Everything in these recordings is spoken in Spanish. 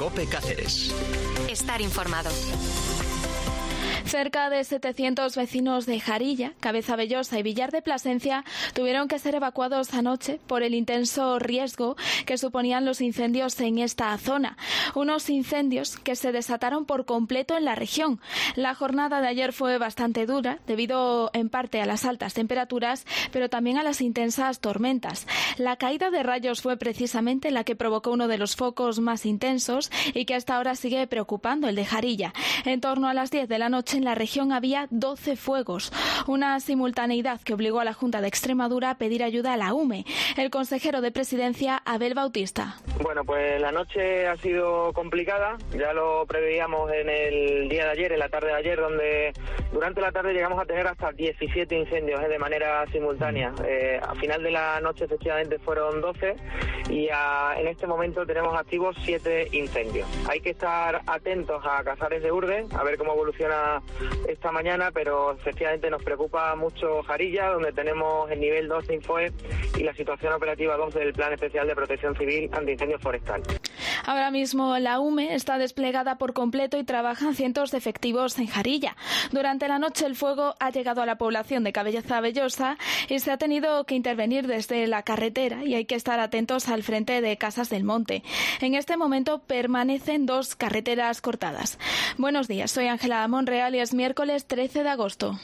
COPE Cáceres. Estar informado. Cerca de 700 vecinos de Jarilla, Cabezabellosa y Villar de Plasencia tuvieron que ser evacuados anoche por el intenso riesgo que suponían los incendios en esta zona. Unos incendios que se desataron por completo en la región. La jornada de ayer fue bastante dura, debido en parte a las altas temperaturas, pero también a las intensas tormentas. La caída de rayos fue precisamente la que provocó uno de los focos más intensos y que hasta ahora sigue preocupando, el de Jarilla. En torno a las 10 de la noche en la región había 12 fuegos, una simultaneidad que obligó a la Junta de Extremadura a pedir ayuda a la UME. El consejero de Presidencia, Abel Bautista. Bueno, pues la noche ha sido complicada, ya lo preveíamos en el día de ayer, en la tarde de ayer, donde durante la tarde llegamos a tener hasta 17 incendios de manera simultánea. A final de la noche efectivamente fueron 12 y en este momento tenemos activos 7 incendios. Hay que estar atentos a Casares de Urde, a ver cómo evoluciona esta mañana, pero efectivamente nos preocupa mucho Jarilla, donde tenemos el nivel 2 de Infoe y la situación operativa 2 del Plan Especial de Protección Civil Antiincendio Forestal. Ahora mismo la UME está desplegada por completo y trabajan cientos de efectivos en Jarilla. Durante la noche el fuego ha llegado a la población de Cabezabellosa y se ha tenido que intervenir desde la carretera y hay que estar atentos al frente de Casas del Monte. En este momento permanecen 2 carreteras cortadas. Buenos días, soy Ángela Monreal y es miércoles 13 de agosto.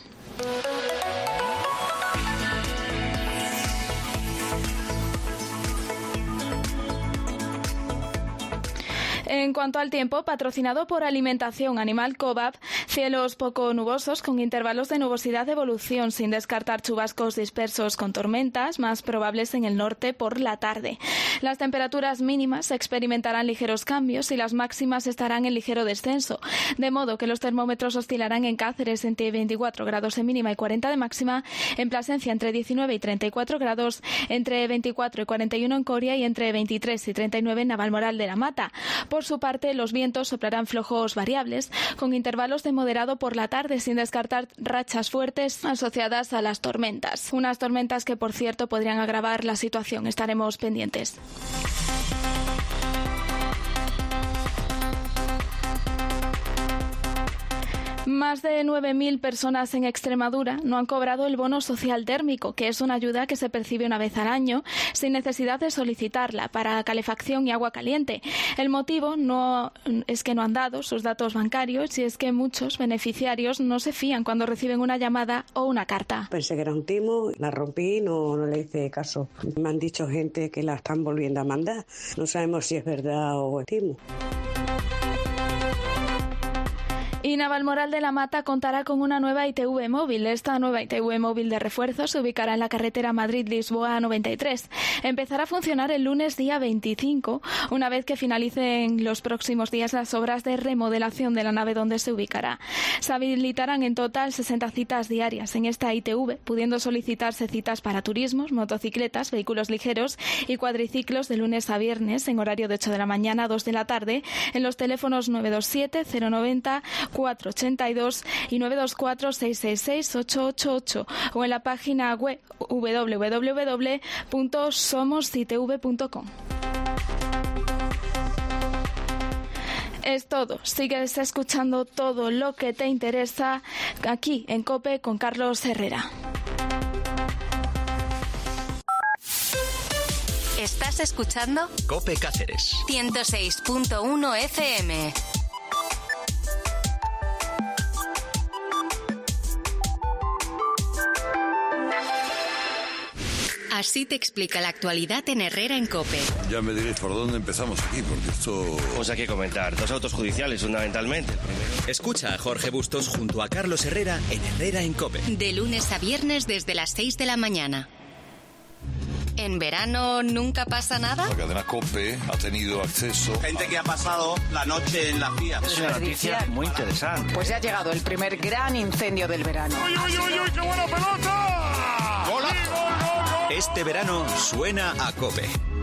En cuanto al tiempo, patrocinado por Alimentación Animal Cobab, cielos poco nubosos con intervalos de nubosidad de evolución, sin descartar chubascos dispersos con tormentas, más probables en el norte por la tarde. Las temperaturas mínimas experimentarán ligeros cambios y las máximas estarán en ligero descenso, de modo que los termómetros oscilarán en Cáceres entre 24 grados de mínima y 40 de máxima, en Plasencia entre 19 y 34 grados, entre 24 y 41 en Coria y entre 23 y 39 en Navalmoral de la Mata. Por su parte, los vientos soplarán flojos variables, con intervalos de moderado por la tarde, sin descartar rachas fuertes asociadas a las tormentas. Unas tormentas que, por cierto, podrían agravar la situación. Estaremos pendientes. Más de 9.000 personas en Extremadura no han cobrado el bono social térmico, que es una ayuda que se percibe una vez al año sin necesidad de solicitarla para calefacción y agua caliente. El motivo es que no han dado sus datos bancarios y es que muchos beneficiarios no se fían cuando reciben una llamada o una carta. Pensé que era un timo, la rompí, no le hice caso. Me han dicho gente que la están volviendo a mandar. No sabemos si es verdad o es timo. Y Navalmoral de la Mata contará con una nueva ITV móvil. Esta nueva ITV móvil de refuerzo se ubicará en la carretera Madrid-Lisboa 93. Empezará a funcionar el lunes día 25, una vez que finalicen los próximos días las obras de remodelación de la nave donde se ubicará. Se habilitarán en total 60 citas diarias en esta ITV, pudiendo solicitarse citas para turismos, motocicletas, vehículos ligeros y cuadriciclos de lunes a viernes en horario de 8 de la mañana a 2 de la tarde en los teléfonos 927 090 482 y 924 666 888 o en la página web www.somositv.com. Es todo. Sigues escuchando todo lo que te interesa aquí en COPE con Carlos Herrera. ¿Estás escuchando? COPE Cáceres 106.1 FM. Así te explica la actualidad en Herrera en COPE. Ya me diréis por dónde empezamos aquí, porque esto... Pues hay que comentar 2 autos judiciales, fundamentalmente. Escucha a Jorge Bustos junto a Carlos Herrera en Herrera en COPE. De lunes a viernes desde las 6 de la mañana. ¿En verano nunca pasa nada? La cadena COPE ha tenido acceso... Gente que ha pasado la noche en las vías. Es una noticia muy interesante. Pues ya ha llegado el primer gran incendio del verano. ¡Uy, uy, uy, uy! ¡Qué buena pelota! ¡Golazo! Este verano suena a COPE.